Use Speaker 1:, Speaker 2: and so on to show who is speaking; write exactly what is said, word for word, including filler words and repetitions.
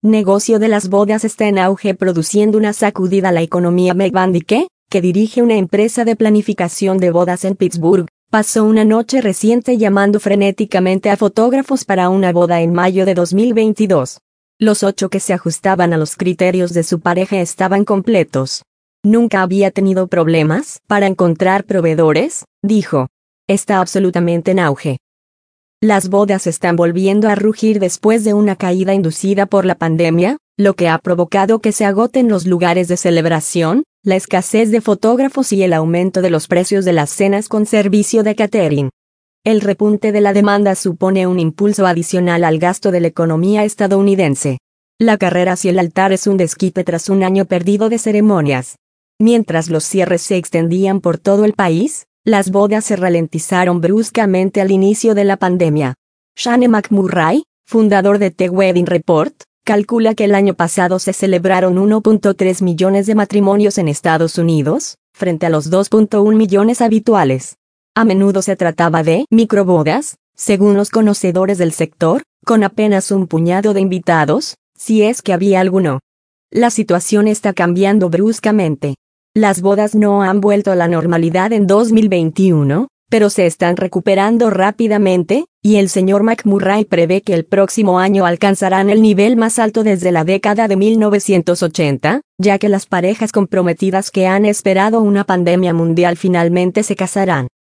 Speaker 1: negocio de las bodas está en auge, produciendo una sacudida a la economía. Meg Van Dyke, que dirige una empresa de planificación de bodas en Pittsburgh, pasó una noche reciente llamando frenéticamente a fotógrafos para una boda en mayo de dos mil veintidós. Los ocho que se ajustaban a los criterios de su pareja estaban completos. Nunca había tenido problemas para encontrar proveedores, dijo. Está absolutamente en auge. Las bodas están volviendo a rugir después de una caída inducida por la pandemia, lo que ha provocado que se agoten los lugares de celebración, la escasez de fotógrafos y el aumento de los precios de las cenas con servicio de catering. El repunte de la demanda supone un impulso adicional al gasto de la economía estadounidense. La carrera hacia el altar es un desquite tras un año perdido de ceremonias. Mientras los cierres se extendían por todo el país, las bodas se ralentizaron bruscamente al inicio de la pandemia. Shane McMurray, fundador de The Wedding Report, calcula que el año pasado se celebraron uno punto tres millones de matrimonios en Estados Unidos, frente a los dos punto uno millones habituales. A menudo se trataba de microbodas, según los conocedores del sector, con apenas un puñado de invitados, si es que había alguno. La situación está cambiando bruscamente. Las bodas no han vuelto a la normalidad en dos mil veintiuno, pero se están recuperando rápidamente, y el señor McMurray prevé que el próximo año alcanzarán el nivel más alto desde la década de mil novecientos ochenta, ya que las parejas comprometidas que han esperado una pandemia mundial finalmente se casarán.